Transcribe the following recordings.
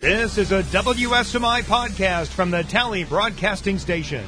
This is a WSMI podcast from the Tally Broadcasting Station.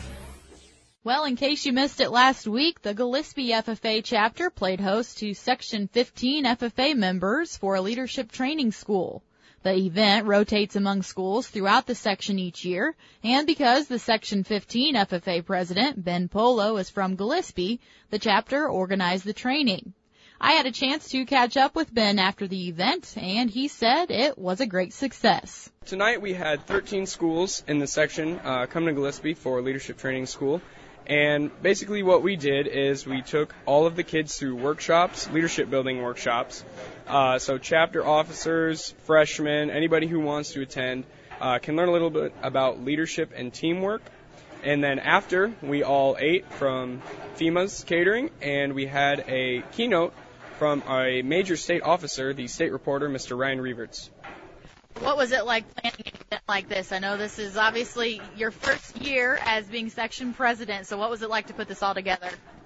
Well, in case you missed it last week, the Gillespie FFA chapter played host to Section 15 FFA members for a leadership training school. The event rotates among schools throughout the section each year, and because the Section 15 FFA president, Ben Polo, is from Gillespie, the chapter organized the training. I had a chance to catch up with Ben after the event, and he said it was a great success. Tonight we had 13 schools in the section come to Gillespie for leadership training school. And basically what we did is we took all of the kids through workshops, leadership building workshops. So chapter officers, freshmen, anybody who wants to attend can learn a little bit about leadership and teamwork. And then after, we all ate from FEMA's catering, and we had a keynote from a major state officer, the state reporter, Mr. Ryan Reverts. What was it like planning an event like this? I know this is obviously your first year as being section president, so what was it like to put this all together?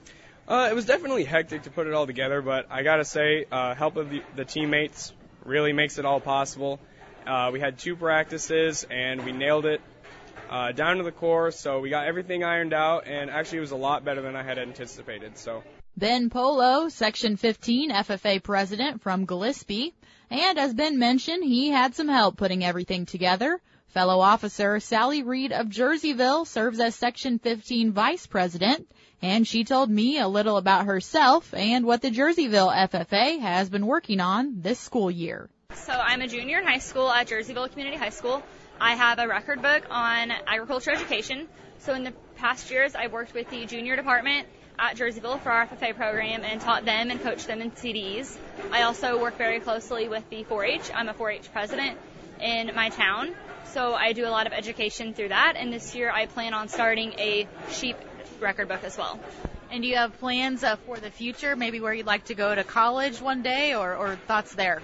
It was definitely hectic to put it all together, but I gotta say, help of the teammates really makes it all possible. We had 2 practices, and we nailed it down to the core, so we got everything ironed out, and actually it was a lot better than I had anticipated. So Ben Polo, Section 15 FFA president from Gillespie. And as Ben mentioned, he had some help putting everything together. Fellow officer Sally Reed of Jerseyville serves as Section 15 vice president, and she told me a little about herself and what the Jerseyville FFA has been working on this school year. So I'm a junior in high school at Jerseyville Community High School. I have a record book on agriculture education. So in the past years, I've worked with the junior department at Jerseyville for our FFA program and taught them and coached them in CDs. I also work very closely with the 4-H. I'm a 4-H president in my town, so I do a lot of education through that, and this year I plan on starting a sheep record book as well. And do you have plans for the future, maybe where you'd like to go to college one day, or thoughts there?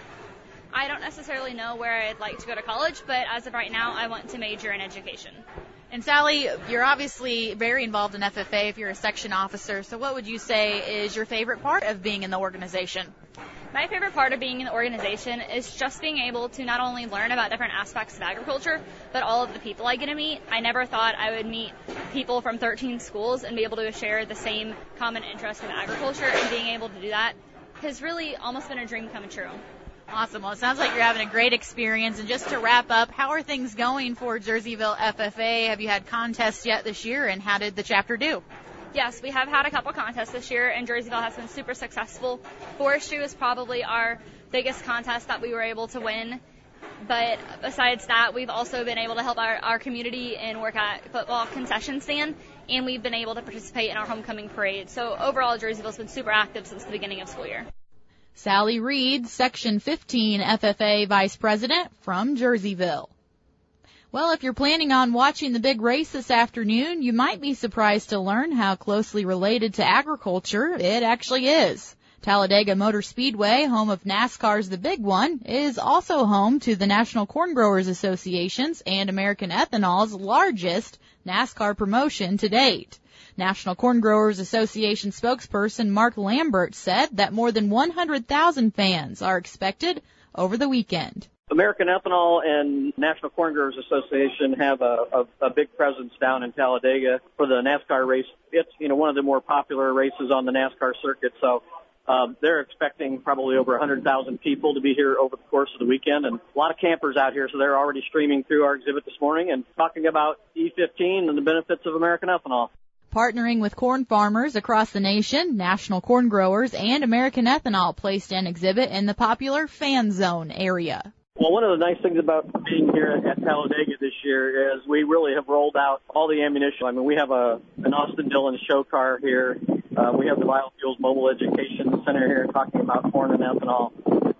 I don't necessarily know where I'd like to go to college, but as of right now, I want to major in education. And Sally, you're obviously very involved in FFA if you're a section officer, so what would you say is your favorite part of being in the organization? My favorite part of being in the organization is just being able to not only learn about different aspects of agriculture, but all of the people I get to meet. I never thought I would meet people from 13 schools and be able to share the same common interest in agriculture, and being able to do that has really almost been a dream come true. Awesome. Well, it sounds like you're having a great experience. And just to wrap up, how are things going for Jerseyville FFA? Have you had contests yet this year, and how did the chapter do? Yes, we have had a couple contests this year, and Jerseyville has been super successful. Forestry was probably our biggest contest that we were able to win. But besides that, we've also been able to help our community and work at football concession stand, and we've been able to participate in our homecoming parade. So overall, Jerseyville's been super active since the beginning of school year. Sally Reed, Section 15 FFA Vice President from Jerseyville. Well, if you're planning on watching the big race this afternoon, you might be surprised to learn how closely related to agriculture it actually is. Talladega Motor Speedway, home of NASCAR's The Big One, is also home to the National Corn Growers Association's and American Ethanol's largest NASCAR promotion to date. National Corn Growers Association spokesperson Mark Lambert said that more than 100,000 fans are expected over the weekend. American Ethanol and National Corn Growers Association have a big presence down in Talladega for the NASCAR race. It's, one of the more popular races on the NASCAR circuit, so they're expecting probably over 100,000 people to be here over the course of the weekend, and a lot of campers out here, so they're already streaming through our exhibit this morning and talking about E15 and the benefits of American Ethanol. Partnering with corn farmers across the nation, National Corn Growers and American Ethanol placed an exhibit in the popular Fan Zone area. Well, one of the nice things about being here at Talladega this year is we really have rolled out all the ammunition. I mean, we have an Austin Dillon show car here. We have the Biofuels Mobile Education Center here talking about corn and ethanol.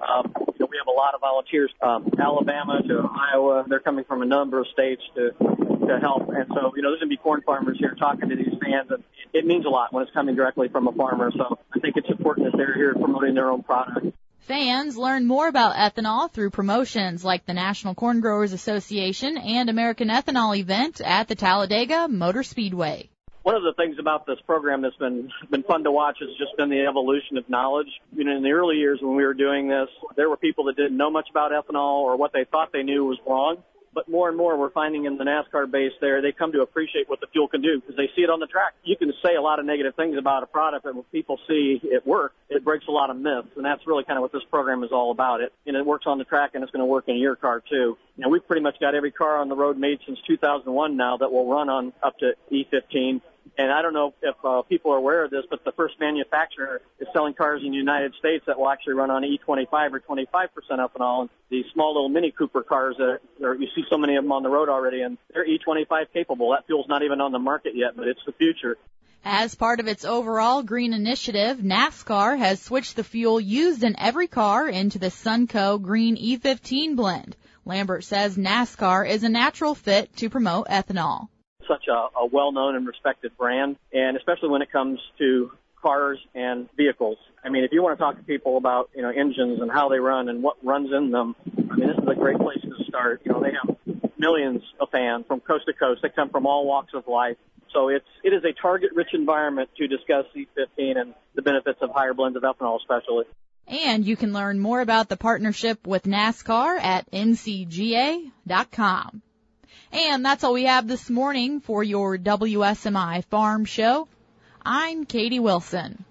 We have a lot of volunteers, Alabama to Iowa. They're coming from a number of states to help. And so, there's going to be corn farmers here talking to these fans, and it means a lot when it's coming directly from a farmer. So I think it's important that they're here promoting their own product. Fans learn more about ethanol through promotions like the National Corn Growers Association and American Ethanol event at the Talladega Motor Speedway. One of the things about this program that's been fun to watch has just been the evolution of knowledge. You know, in the early years when we were doing this, there were people that didn't know much about ethanol, or what they thought they knew was wrong. But more and more we're finding in the NASCAR base there, they come to appreciate what the fuel can do because they see it on the track. You can say a lot of negative things about a product, but when people see it work, it breaks a lot of myths. And that's really kind of what this program is all about. It works on the track, and it's going to work in your car too. You know, we've pretty much got every car on the road made since 2001 now that will run on up to E15. And I don't know if people are aware of this, but the first manufacturer is selling cars in the United States that will actually run on E25 or 25% ethanol. And the small little Mini Cooper cars, you see so many of them on the road already, and they're E25 capable. That fuel's not even on the market yet, but it's the future. As part of its overall green initiative, NASCAR has switched the fuel used in every car into the Sunco Green E15 blend. Lambert says NASCAR is a natural fit to promote ethanol. Such a well-known and respected brand, and especially when it comes to cars and vehicles. I mean, if you want to talk to people about, you know, engines and how they run and what runs in them, I mean, this is a great place to start. You know, they have millions of fans from coast to coast. They come from all walks of life. So it is a target-rich environment to discuss E15 and the benefits of higher blends of ethanol especially. And you can learn more about the partnership with NASCAR at ncga.com. And that's all we have this morning for your WSMI Farm Show. I'm Katie Wilson.